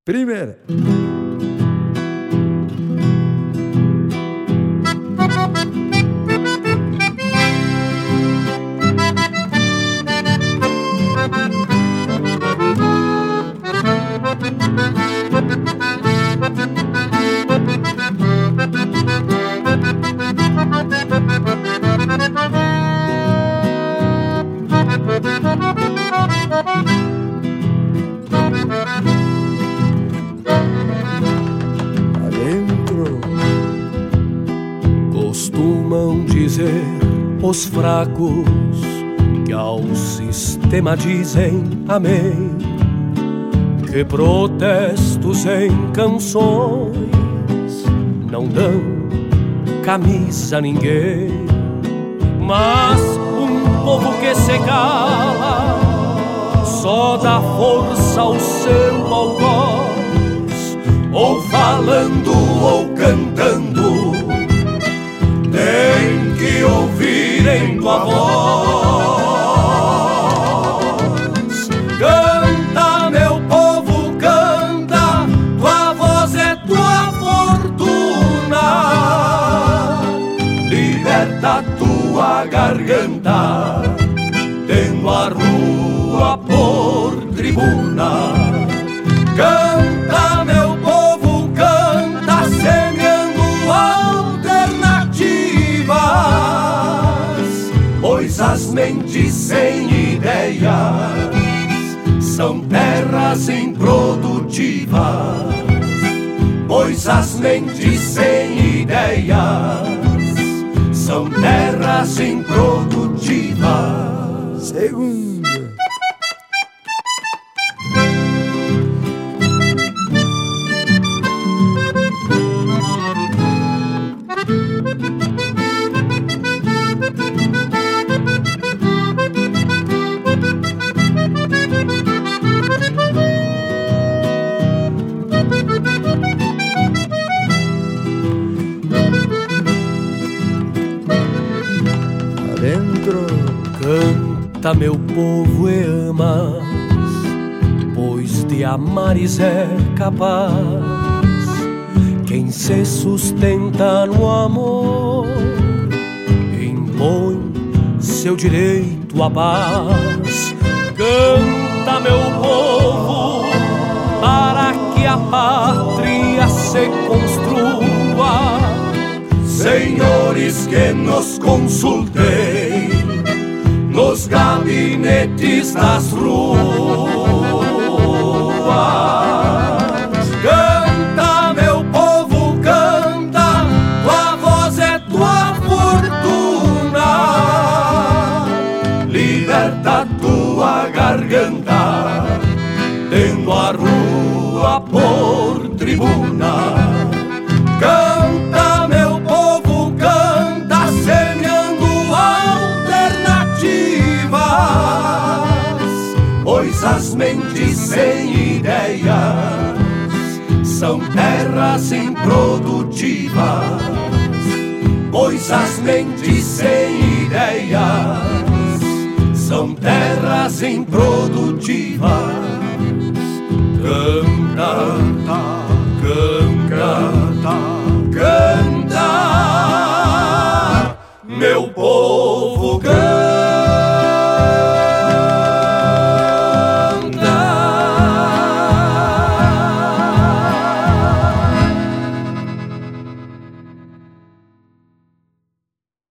Primeira. Costumam dizer os fracos que ao sistema dizem amém, que protestos em canções não dão camisa a ninguém. Mas um povo que se cala só dá força ao seu algoz, ou falando ou cantando, tem que ouvir em tua voz. Canta, meu povo, canta, tua voz é tua fortuna. Liberta tua garganta, tendo a rua por tribuna. Canta, meu povo, canta, semeando alternativas, pois as mentes sem ideias são terras improdutivas. Pois as mentes sem ideias são terras improdutivas. Segunda. Canta, meu povo, e amas, pois de amares é capaz quem se sustenta no amor, impõe seu direito à paz. Canta, meu povo, para que a pátria se construa. Senhores que nos consultem nos gabinetes das ruas. Canta, meu povo, canta, tua voz é tua fortuna. Liberta tua garganta, tendo a rua por tribuna. Canta, meu povo, canta, semeando alternativas, pois as mentes sem ideias são terras improdutivas. Pois as mentes sem ideias são terras improdutivas. Canta,